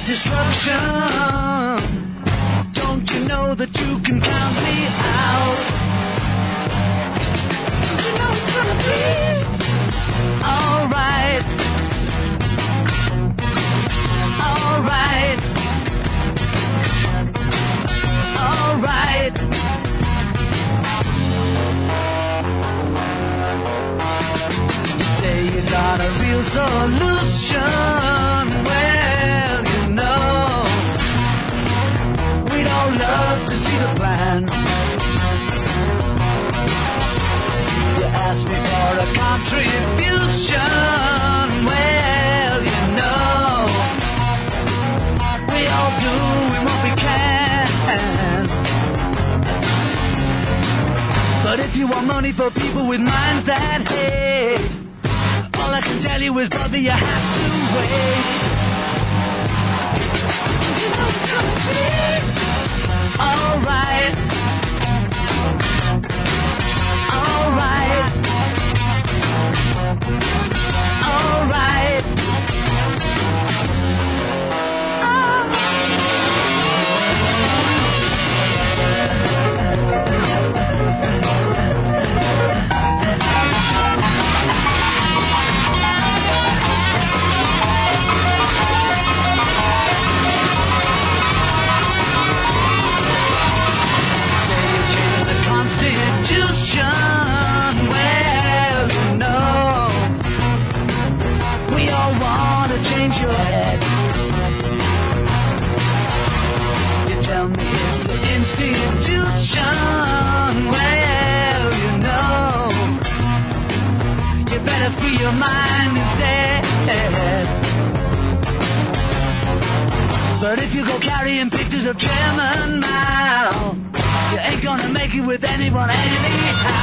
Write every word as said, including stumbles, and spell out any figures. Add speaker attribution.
Speaker 1: destruction. Don't you know that you can count me out? Don't you know it's gonna be alright? Alright. Alright. You say you got a real solution. Well, you know, we'd all love to see the plan. You ask me for a contribution. Well, you know, we all doing what we can. But if you want money for people with minds that hate, all I can tell you is, brother, you have to wait. You know it's gonna be alright. Alright. Alright. Well, you know, we all want to change your head. You tell me it's the institution. Well, you know, you better free your mind instead. But if you go carrying pictures of Chairman Mao, you ain't gonna make it with anyone anyhow.